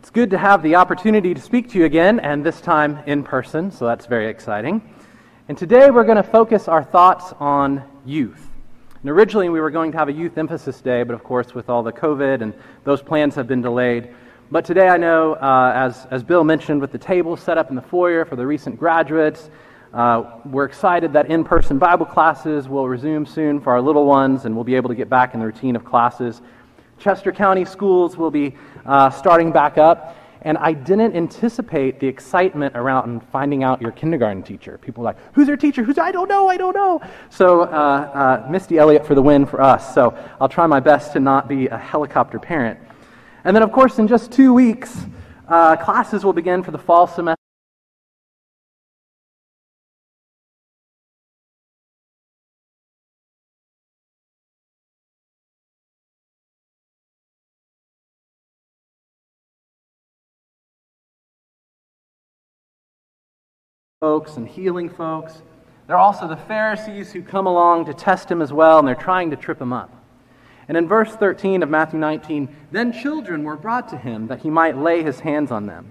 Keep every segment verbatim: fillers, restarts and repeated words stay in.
It's good to have the opportunity to speak to you again, and this time in person, so that's very exciting. And today we're going to focus our thoughts on youth. And originally we were going to have a youth emphasis day, but of course with all the COVID and those plans have been delayed. But today I know, uh, as, as Bill mentioned, with the table set up in the foyer for the recent graduates, uh, we're excited that in-person Bible classes will resume soon for our little ones, and we'll be able to get back in the routine of classes. Chester County schools will be uh, starting back up, and I didn't anticipate the excitement around finding out your kindergarten teacher. People are like, who's your teacher? Who's I don't know, I don't know. So uh, uh, Misty Elliott for the win for us. So I'll try my best to not be a helicopter parent. And then, of course, in just two weeks, uh, classes will begin for the fall semester. Folks and healing folks. There are also the Pharisees who come along to test him as well, and they're trying to trip him up. And in verse thirteen of Matthew nineteen, then children were brought to him that he might lay his hands on them.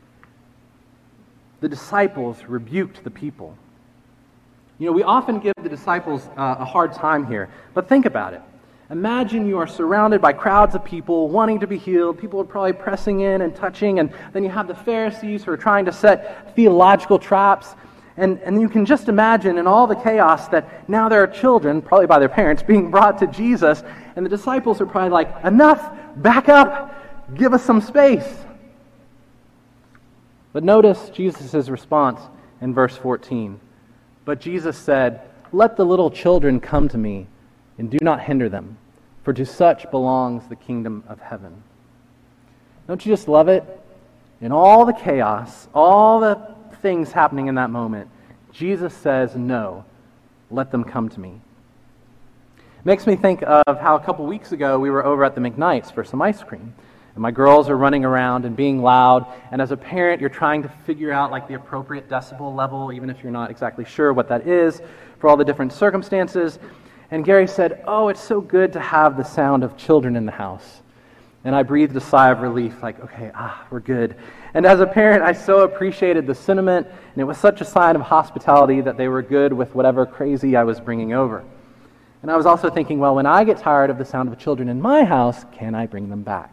The disciples rebuked the people. You know, we often give the disciples uh, a hard time here, but think about it. Imagine you are surrounded by crowds of people wanting to be healed. People are probably pressing in and touching, and then you have the Pharisees who are trying to set theological traps. And, and you can just imagine in all the chaos that now there are children, probably by their parents, being brought to Jesus, and the disciples are probably like, enough, back up, give us some space. But notice Jesus' response in verse fourteen. But Jesus said, let the little children come to me, and do not hinder them, for to such belongs the kingdom of heaven. Don't you just love it? In all the chaos, all the things happening in that moment, Jesus says, no, let them come to me. It makes me think of how a couple weeks ago we were over at the McKnights for some ice cream. And my girls are running around and being loud, and as a parent you're trying to figure out like the appropriate decibel level, even if you're not exactly sure what that is, for all the different circumstances. And Gary said, oh, it's so good to have the sound of children in the house. And I breathed a sigh of relief, like, okay, ah, we're good. And as a parent, I so appreciated the sentiment, and it was such a sign of hospitality that they were good with whatever crazy I was bringing over. And I was also thinking, well, when I get tired of the sound of children in my house, can I bring them back?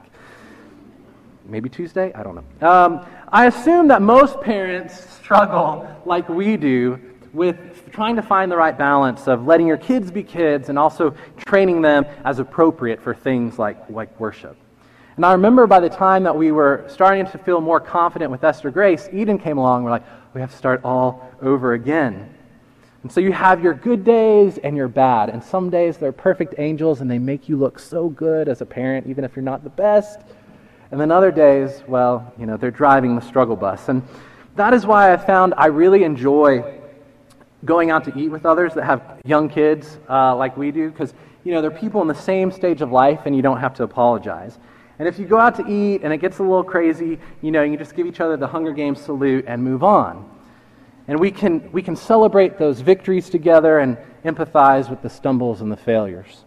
Maybe Tuesday? I don't know. Um, I assume that most parents struggle, like we do, with trying to find the right balance of letting your kids be kids and also training them as appropriate for things like, like worship. And I remember by the time that we were starting to feel more confident with Esther Grace, Eden came along, we're like, we have to start all over again. And so you have your good days and your bad, and some days they're perfect angels and they make you look so good as a parent, even if you're not the best. And then other days, well, you know, they're driving the struggle bus. And that is why I found I really enjoy going out to eat with others that have young kids uh, like we do, because, you know, they're people in the same stage of life and you don't have to apologize. And if you go out to eat and it gets a little crazy, you know, you can just give each other the Hunger Games salute and move on. And we can we can celebrate those victories together and empathize with the stumbles and the failures.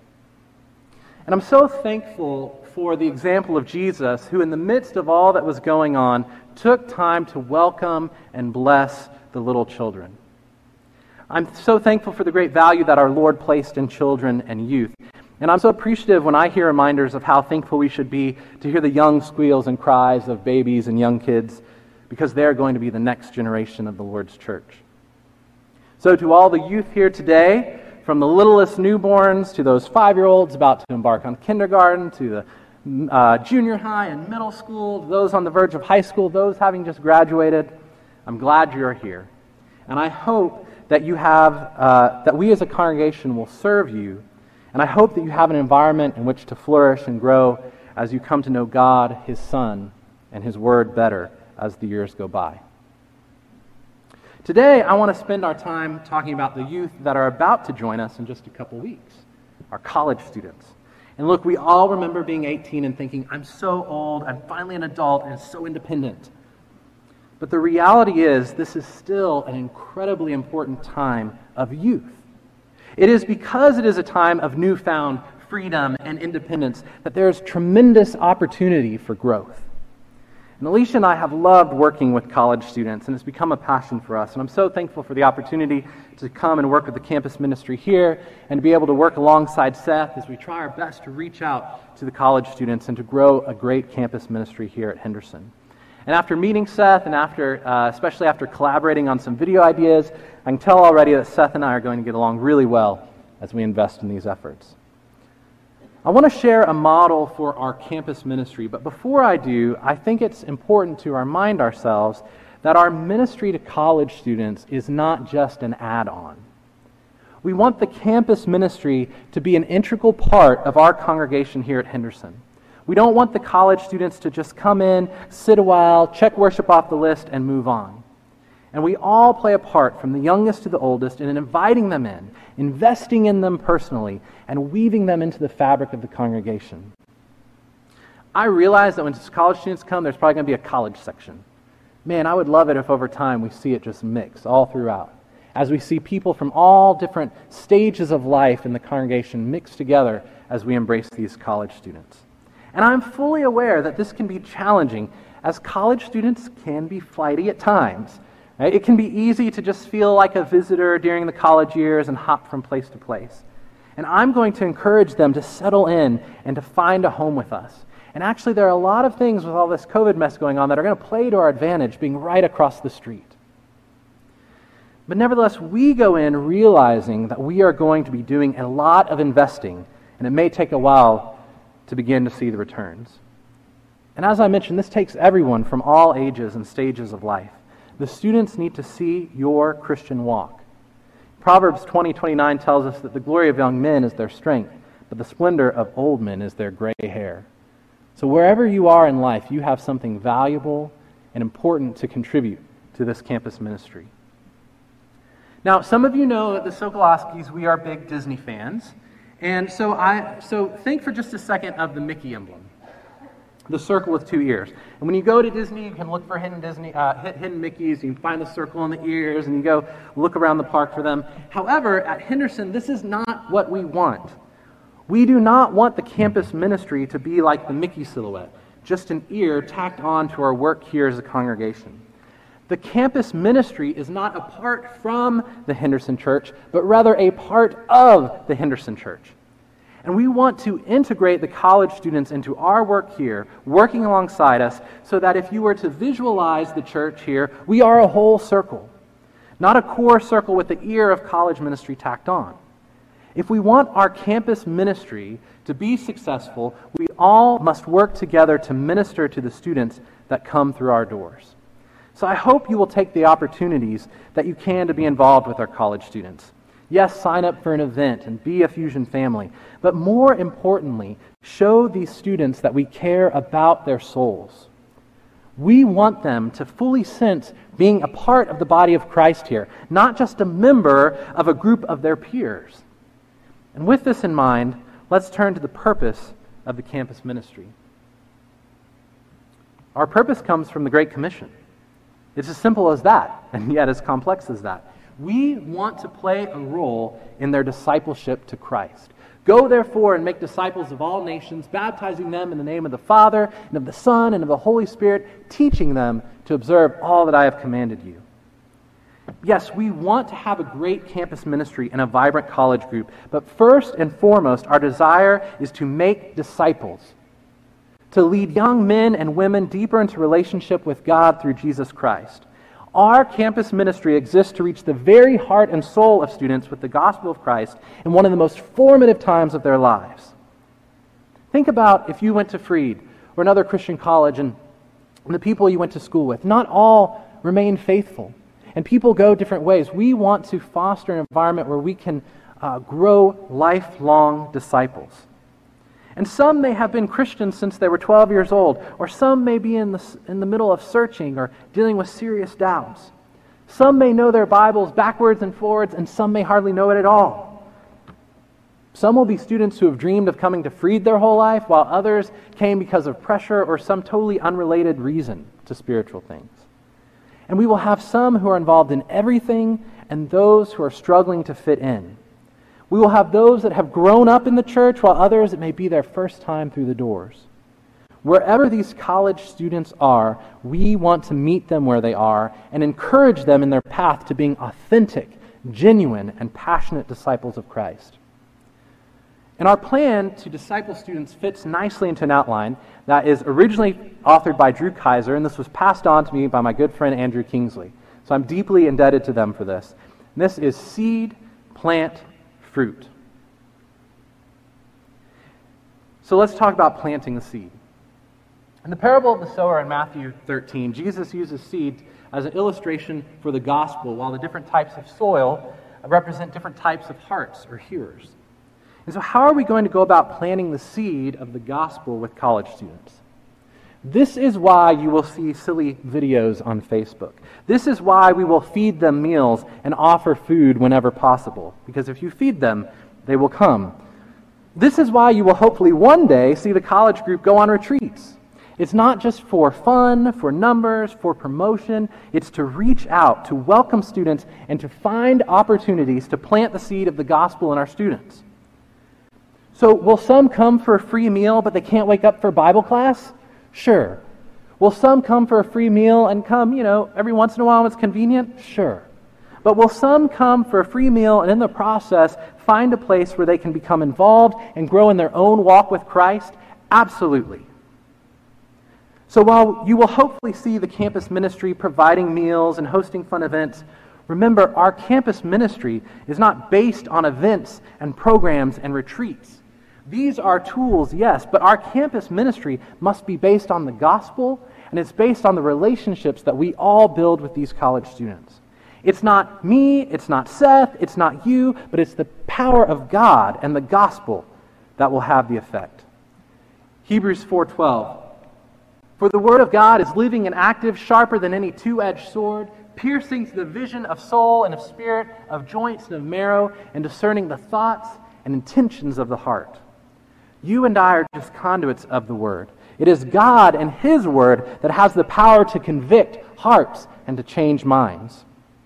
And I'm so thankful for the example of Jesus, who in the midst of all that was going on, took time to welcome and bless the little children. I'm so thankful for the great value that our Lord placed in children and youth. And I'm so appreciative when I hear reminders of how thankful we should be to hear the young squeals and cries of babies and young kids, because they're going to be the next generation of the Lord's church. So to all the youth here today, from the littlest newborns to those five-year-olds about to embark on kindergarten, to the uh, junior high and middle school, those on the verge of high school, those having just graduated, I'm glad you're here. And I hope that you have, uh, that we as a congregation will serve you, and I hope that you have an environment in which to flourish and grow as you come to know God, His Son, and His Word better as the years go by. Today, I want to spend our time talking about the youth that are about to join us in just a couple weeks, our college students. And look, we all remember being eighteen and thinking, I'm so old, I'm finally an adult, and so independent. But the reality is, this is still an incredibly important time of youth. It is because it is a time of newfound freedom and independence that there is tremendous opportunity for growth. And Alicia and I have loved working with college students, and it's become a passion for us. And I'm so thankful for the opportunity to come and work with the campus ministry here and to be able to work alongside Seth as we try our best to reach out to the college students and to grow a great campus ministry here at Henderson. And after meeting Seth and after, uh, especially after collaborating on some video ideas, I can tell already that Seth and I are going to get along really well as we invest in these efforts. I want to share a model for our campus ministry, but before I do, I think it's important to remind ourselves that our ministry to college students is not just an add-on. We want the campus ministry to be an integral part of our congregation here at Henderson. We don't want the college students to just come in, sit a while, check worship off the list, and move on. And we all play a part, from the youngest to the oldest, in inviting them in, investing in them personally, and weaving them into the fabric of the congregation. I realize that when college students come, there's probably going to be a college section. Man, I would love it if over time we see it just mix all throughout, as we see people from all different stages of life in the congregation mixed together as we embrace these college students. And I'm fully aware that this can be challenging, as college students can be flighty at times. Right? It can be easy to just feel like a visitor during the college years and hop from place to place. And I'm going to encourage them to settle in and to find a home with us. And actually, there are a lot of things with all this COVID mess going on that are going to play to our advantage, being right across the street. But nevertheless, we go in realizing that we are going to be doing a lot of investing, and it may take a while to begin to see the returns. And as I mentioned, this takes everyone from all ages and stages of life. The students need to see your Christian walk. Proverbs twenty twenty-nine tells us that the glory of young men is their strength, but the splendor of old men is their gray hair. So wherever you are in life, you have something valuable and important to contribute to this campus ministry. Now, some of you know that the Sokoloskis, we are big Disney fans. And so I so think for just a second of the Mickey emblem, the circle with two ears. And when you go to Disney, you can look for hidden Disney, uh, hidden Mickeys. You can find the circle on the ears, and you go look around the park for them. However, at Henderson, this is not what we want. We do not want the campus ministry to be like the Mickey silhouette, just an ear tacked on to our work here as a congregation. The campus ministry is not apart from the Henderson Church, but rather a part of the Henderson Church. And we want to integrate the college students into our work here, working alongside us, so that if you were to visualize the church here, we are a whole circle, not a core circle with the ear of college ministry tacked on. If we want our campus ministry to be successful, we all must work together to minister to the students that come through our doors. So I hope you will take the opportunities that you can to be involved with our college students. Yes, sign up for an event and be a Fusion family, but more importantly, show these students that we care about their souls. We want them to fully sense being a part of the body of Christ here, not just a member of a group of their peers. And with this in mind, let's turn to the purpose of the campus ministry. Our purpose comes from the Great Commission. It's as simple as that, and yet as complex as that. We want to play a role in their discipleship to Christ. Go therefore and make disciples of all nations, baptizing them in the name of the Father, and of the Son, and of the Holy Spirit, teaching them to observe all that I have commanded you. Yes, we want to have a great campus ministry and a vibrant college group, but first and foremost, our desire is to make disciples, to lead young men and women deeper into relationship with God through Jesus Christ. Our campus ministry exists to reach the very heart and soul of students with the gospel of Christ in one of the most formative times of their lives. Think about if you went to Freed or another Christian college and the people you went to school with. Not all remain faithful, and people go different ways. We want to foster an environment where we can uh, grow lifelong disciples. And some may have been Christians since they were twelve years old, or some may be in the, in the middle of searching or dealing with serious doubts. Some may know their Bibles backwards and forwards, and some may hardly know it at all. Some will be students who have dreamed of coming to Freed their whole life, while others came because of pressure or some totally unrelated reason to spiritual things. And we will have some who are involved in everything and those who are struggling to fit in. We will have those that have grown up in the church, while others it may be their first time through the doors. Wherever these college students are, we want to meet them where they are and encourage them in their path to being authentic, genuine, and passionate disciples of Christ. And our plan to disciple students fits nicely into an outline that is originally authored by Drew Kaiser, and this was passed on to me by my good friend Andrew Kingsley. So I'm deeply indebted to them for this. And this is seed, plant, fruit. So let's talk about planting the seed. In the parable of the sower in Matthew thirteen, Jesus uses seed as an illustration for the gospel, while the different types of soil represent different types of hearts or hearers. And so how are we going to go about planting the seed of the gospel with college students? This is why you will see silly videos on Facebook. This is why we will feed them meals and offer food whenever possible, because if you feed them, they will come. This is why you will hopefully one day see the college group go on retreats. It's not just for fun, for numbers, for promotion. It's to reach out, to welcome students, and to find opportunities to plant the seed of the gospel in our students. So will some come for a free meal, but they can't wake up for Bible class? Sure. Will some come for a free meal and come, you know, every once in a while when it's convenient? Sure. But will some come for a free meal and in the process find a place where they can become involved and grow in their own walk with Christ? Absolutely. So while you will hopefully see the campus ministry providing meals and hosting fun events, remember our campus ministry is not based on events and programs and retreats. These are tools, yes, but our campus ministry must be based on the gospel, and it's based on the relationships that we all build with these college students. It's not me, it's not Seth, it's not you, but it's the power of God and the gospel that will have the effect. Hebrews four twelve. For the word of God is living and active, sharper than any two-edged sword, piercing to the vision of soul and of spirit, of joints and of marrow, and discerning the thoughts and intentions of the heart. You and I are just conduits of the word. It is God and his word that has the power to convict hearts and to change minds.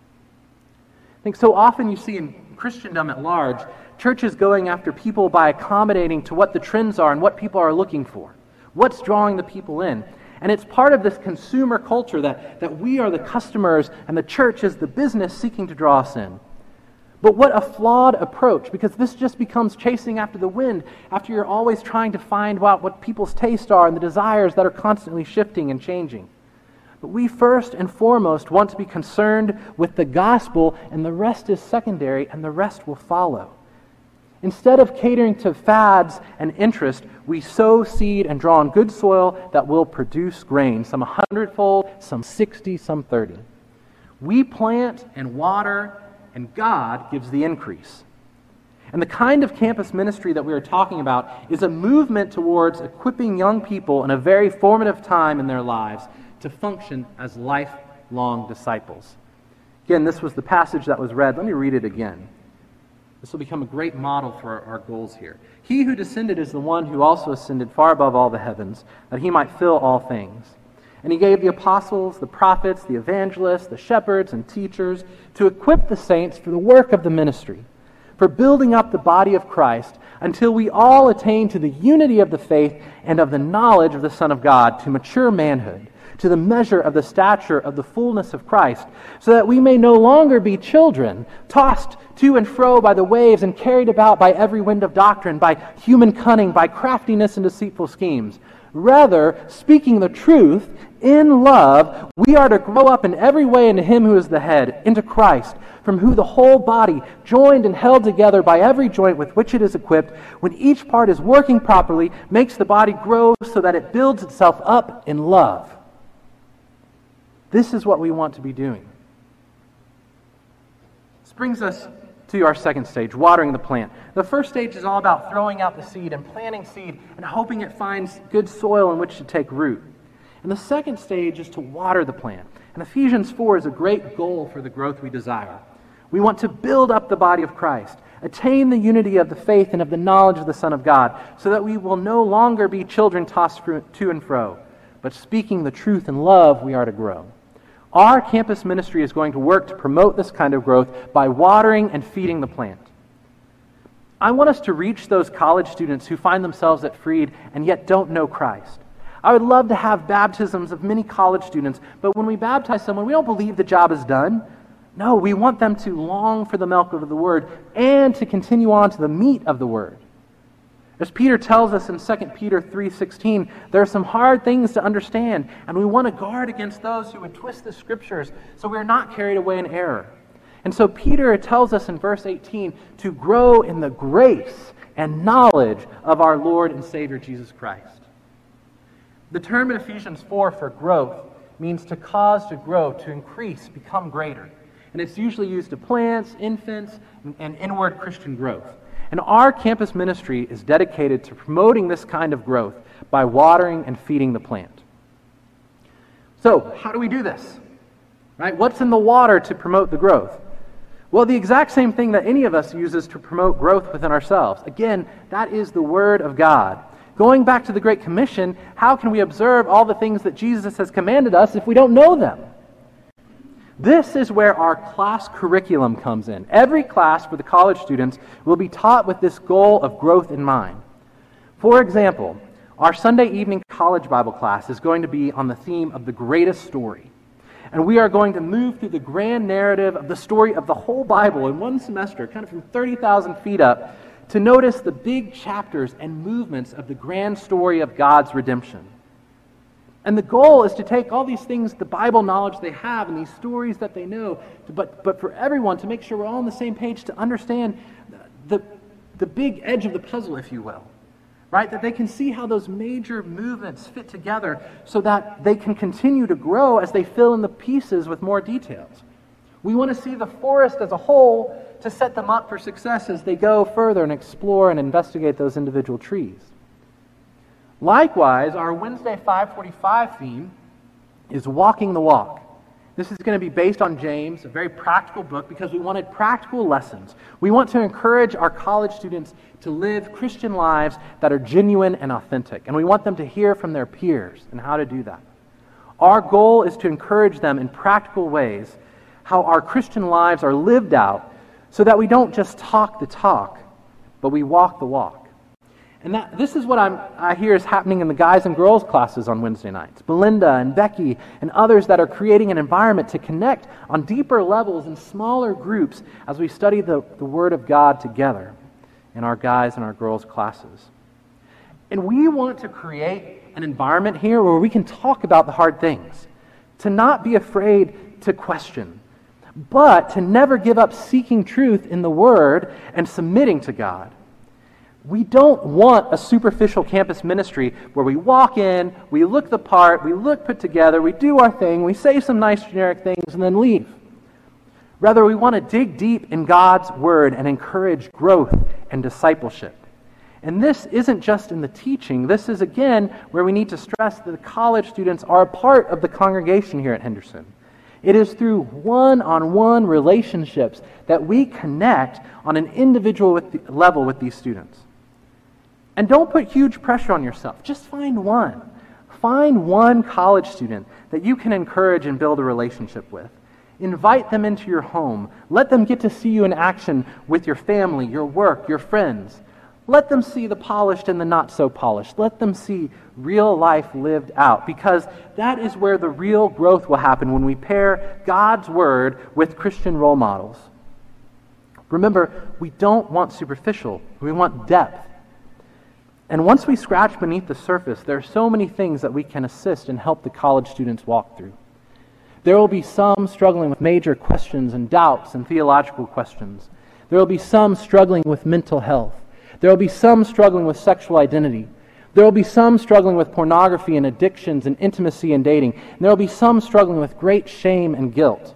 I think so often you see in Christendom at large, churches going after people by accommodating to what the trends are and what people are looking for. What's drawing the people in? And it's part of this consumer culture that, that we are the customers and the church is the business seeking to draw us in. But what a flawed approach, because this just becomes chasing after the wind, after you're always trying to find out what people's tastes are and the desires that are constantly shifting and changing. But we first and foremost want to be concerned with the gospel, and the rest is secondary, and the rest will follow. Instead of catering to fads and interest, we sow seed and draw on good soil that will produce grain, some a hundredfold, some sixty, some thirty. We plant and water, and God gives the increase. And the kind of campus ministry that we are talking about is a movement towards equipping young people in a very formative time in their lives to function as lifelong disciples. Again, this was the passage that was read. Let me read it again. This will become a great model for our, our goals here. He who descended is the one who also ascended far above all the heavens, that he might fill all things. And he gave the apostles, the prophets, the evangelists, the shepherds, and teachers to equip the saints for the work of the ministry, for building up the body of Christ, until we all attain to the unity of the faith and of the knowledge of the Son of God, to mature manhood, to the measure of the stature of the fullness of Christ, so that we may no longer be children, tossed to and fro by the waves and carried about by every wind of doctrine, by human cunning, by craftiness and deceitful schemes. Rather, speaking the truth in love, we are to grow up in every way into him who is the head, into Christ, from whom the whole body, joined and held together by every joint with which it is equipped, when each part is working properly, makes the body grow so that it builds itself up in love. This is what we want to be doing. This brings us to our second stage, watering the plant. The first stage is all about throwing out the seed and planting seed and hoping it finds good soil in which to take root. And the second stage is to water the plant. And Ephesians four is a great goal for the growth we desire. We want to build up the body of Christ, attain the unity of the faith and of the knowledge of the Son of God, so that we will no longer be children tossed to and fro, but speaking the truth in love, we are to grow. Our campus ministry is going to work to promote this kind of growth by watering and feeding the plant. I want us to reach those college students who find themselves at Freed and yet don't know Christ. I would love to have baptisms of many college students, but when we baptize someone, we don't believe the job is done. No, we want them to long for the milk of the Word and to continue on to the meat of the Word. As Peter tells us in Second Peter three sixteen, there are some hard things to understand, and we want to guard against those who would twist the Scriptures so we are not carried away in error. And so Peter tells us in verse eighteen to grow in the grace and knowledge of our Lord and Savior Jesus Christ. The term in Ephesians four for growth means to cause to grow, to increase, become greater. And it's usually used of plants, infants, and inward Christian growth. And our campus ministry is dedicated to promoting this kind of growth by watering and feeding the plant. So, how do we do this? Right? What's in the water to promote the growth? Well, the exact same thing that any of us uses to promote growth within ourselves. Again, that is the Word of God. Going back to the Great Commission, how can we observe all the things that Jesus has commanded us if we don't know them? This is where our class curriculum comes in. Every class for the college students will be taught with this goal of growth in mind. For example, our Sunday evening college Bible class is going to be on the theme of the greatest story. And we are going to move through the grand narrative of the story of the whole Bible in one semester, kind of from thirty thousand feet up, to notice the big chapters and movements of the grand story of God's redemption. And the goal is to take all these things, the Bible knowledge they have and these stories that they know, but, but for everyone to make sure we're all on the same page to understand the, the big edge of the puzzle, if you will. Right? That they can see how those major movements fit together so that they can continue to grow as they fill in the pieces with more details. We want to see the forest as a whole to set them up for success as they go further and explore and investigate those individual trees. Likewise, our Wednesday five forty-five theme is Walking the Walk. This is going to be based on James, a very practical book, because we wanted practical lessons. We want to encourage our college students to live Christian lives that are genuine and authentic, and we want them to hear from their peers and how to do that. Our goal is to encourage them in practical ways how our Christian lives are lived out so that we don't just talk the talk, but we walk the walk. And that, this is what I'm, I hear is happening in the guys and girls classes on Wednesday nights. Belinda and Becky and others that are creating an environment to connect on deeper levels in smaller groups as we study the, the Word of God together in our guys and our girls classes. And we want to create an environment here where we can talk about the hard things, to not be afraid to question, but to never give up seeking truth in the Word and submitting to God. We don't want a superficial campus ministry where we walk in, we look the part, we look put together, we do our thing, we say some nice generic things, and then leave. Rather, we want to dig deep in God's Word and encourage growth and discipleship. And this isn't just in the teaching. This is, again, where we need to stress that the college students are a part of the congregation here at Henderson. It is through one-on-one relationships that we connect on an individual with the, level with these students. And don't put huge pressure on yourself. Just find one. Find one college student that you can encourage and build a relationship with. Invite them into your home. Let them get to see you in action with your family, your work, your friends. Let them see the polished and the not so polished. Let them see real life lived out, because that is where the real growth will happen when we pair God's Word with Christian role models. Remember, we don't want superficial. We want depth. And once we scratch beneath the surface, there are so many things that we can assist and help the college students walk through. There will be some struggling with major questions and doubts and theological questions. There will be some struggling with mental health. There will be some struggling with sexual identity. There will be some struggling with pornography and addictions and intimacy and dating. And there will be some struggling with great shame and guilt.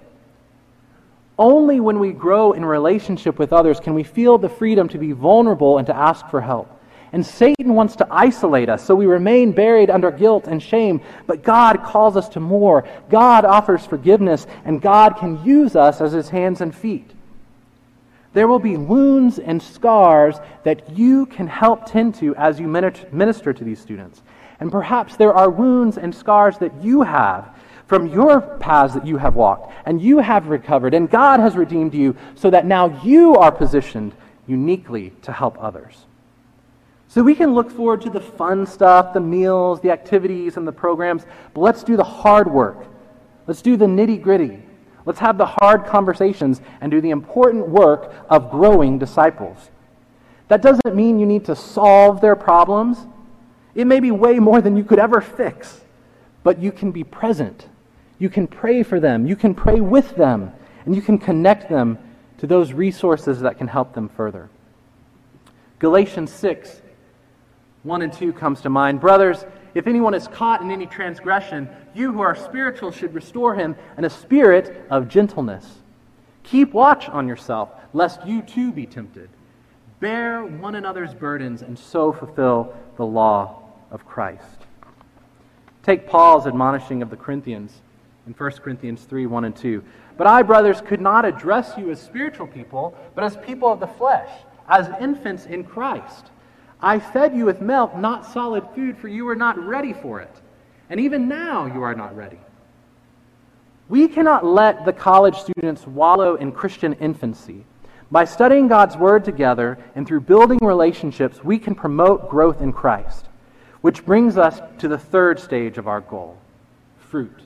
Only when we grow in relationship with others can we feel the freedom to be vulnerable and to ask for help. And Satan wants to isolate us, so we remain buried under guilt and shame. But God calls us to more. God offers forgiveness, and God can use us as His hands and feet. There will be wounds and scars that you can help tend to as you minister to these students. And perhaps there are wounds and scars that you have from your paths that you have walked, and you have recovered, and God has redeemed you so that now you are positioned uniquely to help others. So we can look forward to the fun stuff, the meals, the activities, and the programs, but let's do the hard work. Let's do the nitty-gritty. Let's have the hard conversations and do the important work of growing disciples. That doesn't mean you need to solve their problems. It may be way more than you could ever fix, but you can be present. You can pray for them. You can pray with them, and you can connect them to those resources that can help them further. Galatians six, one and two comes to mind. Brothers, if anyone is caught in any transgression, you who are spiritual should restore him in a spirit of gentleness. Keep watch on yourself, lest you too be tempted. Bear one another's burdens and so fulfill the law of Christ. Take Paul's admonishing of the Corinthians in First Corinthians three, one and two. But I, brothers, could not address you as spiritual people, but as people of the flesh, as infants in Christ. I fed you with milk, not solid food, for you were not ready for it. And even now you are not ready. We cannot let the college students wallow in Christian infancy. By studying God's Word together and through building relationships, we can promote growth in Christ, which brings us to the third stage of our goal, fruit.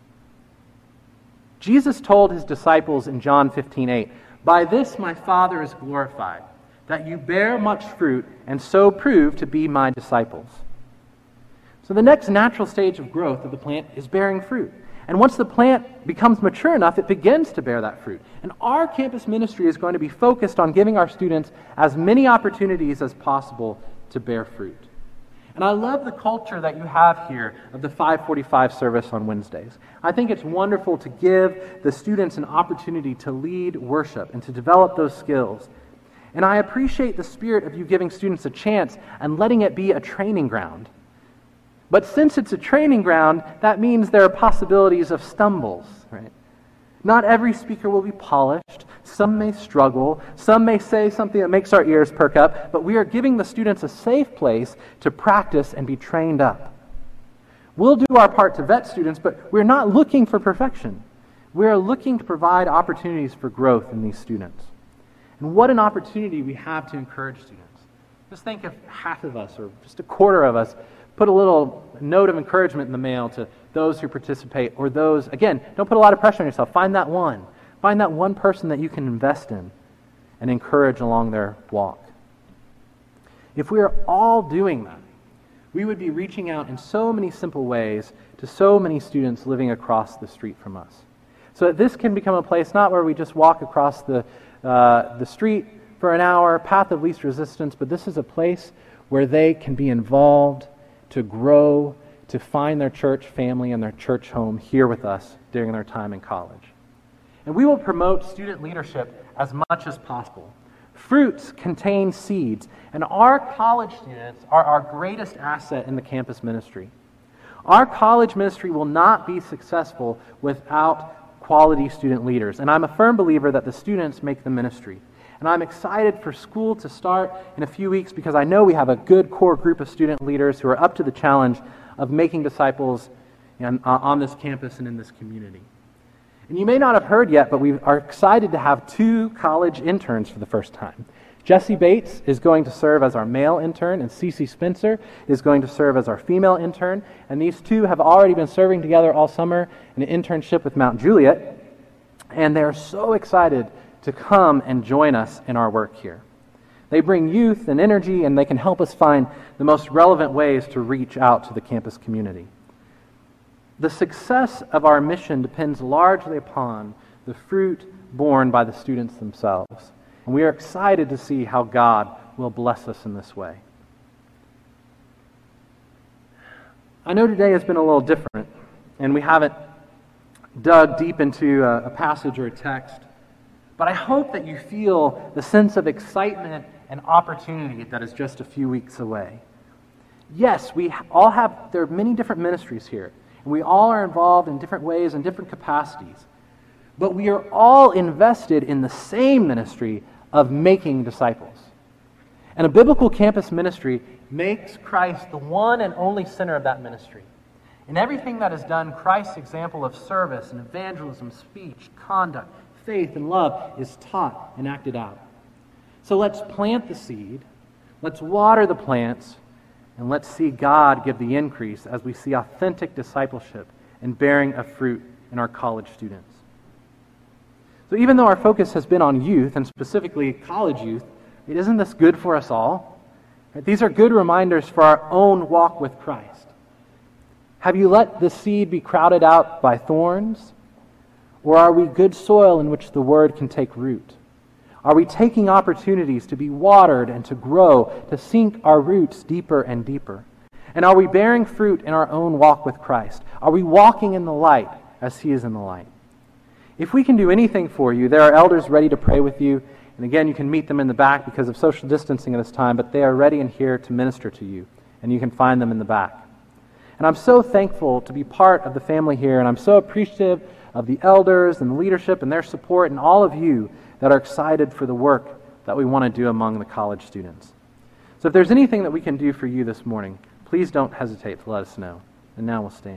Jesus told his disciples in John fifteen eight, "By this my Father is glorified, that you bear much fruit and so prove to be my disciples." So the next natural stage of growth of the plant is bearing fruit. And once the plant becomes mature enough, it begins to bear that fruit. And our campus ministry is going to be focused on giving our students as many opportunities as possible to bear fruit. And I love the culture that you have here of the five forty-five service on Wednesdays. I think it's wonderful to give the students an opportunity to lead worship and to develop those skills. And I appreciate the spirit of you giving students a chance and letting it be a training ground. But since it's a training ground, that means there are possibilities of stumbles, right? Not every speaker will be polished. Some may struggle. Some may say something that makes our ears perk up. But we are giving the students a safe place to practice and be trained up. We'll do our part to vet students, but we're not looking for perfection. We're looking to provide opportunities for growth in these students. And what an opportunity we have to encourage students. Just think if half of us, or just a quarter of us, put a little note of encouragement in the mail to those who participate, or those, again, don't put a lot of pressure on yourself. Find that one. Find that one person that you can invest in and encourage along their walk. If we are all doing that, we would be reaching out in so many simple ways to so many students living across the street from us. So that this can become a place not where we just walk across the, uh, the street for an hour, path of least resistance, but this is a place where they can be involved, to grow, to find their church family and their church home here with us during their time in college. And we will promote student leadership as much as possible. Fruits contain seeds, and our college students are our greatest asset in the campus ministry. Our college ministry will not be successful without quality student leaders, and I'm a firm believer that the students make the ministry. And I'm excited for school to start in a few weeks because I know we have a good core group of student leaders who are up to the challenge of making disciples in, uh, on this campus and in this community. And you may not have heard yet, but we are excited to have two college interns for the first time. Jesse Bates is going to serve as our male intern, and Cece Spencer is going to serve as our female intern. And these two have already been serving together all summer in an internship with Mount Juliet. And they're so excited to come and join us in our work here. They bring youth and energy, and they can help us find the most relevant ways to reach out to the campus community. The success of our mission depends largely upon the fruit borne by the students themselves. And we are excited to see how God will bless us in this way. I know today has been a little different, and we haven't dug deep into a, a passage or a text. But I hope that you feel the sense of excitement and opportunity that is just a few weeks away. Yes, we all have, there are many different ministries here, and we all are involved in different ways and different capacities. But we are all invested in the same ministry of making disciples. And a biblical campus ministry makes Christ the one and only center of that ministry. In everything that is done, Christ's example of service and evangelism, speech, conduct, faith, and love is taught and acted out. So let's plant the seed, Let's water the plants, and let's see God give the increase as we see authentic discipleship and bearing of fruit in our college students. So even though our focus has been on youth, and specifically college youth, isn't this good for us all? These are good reminders for our own walk with Christ. Have you let the seed be crowded out by thorns? Or are we good soil in which the word can take root? Are we taking opportunities to be watered and to grow, to sink our roots deeper and deeper? And are we bearing fruit in our own walk with Christ? Are we walking in the light as He is in the light? If we can do anything for you, there are elders ready to pray with you. And again, you can meet them in the back because of social distancing at this time, but they are ready and here to minister to you. And you can find them in the back. And I'm so thankful to be part of the family here, and I'm so appreciative of the elders and the leadership and their support and all of you that are excited for the work that we want to do among the college students. So if there's anything that we can do for you this morning, please don't hesitate to let us know. And now we'll stand.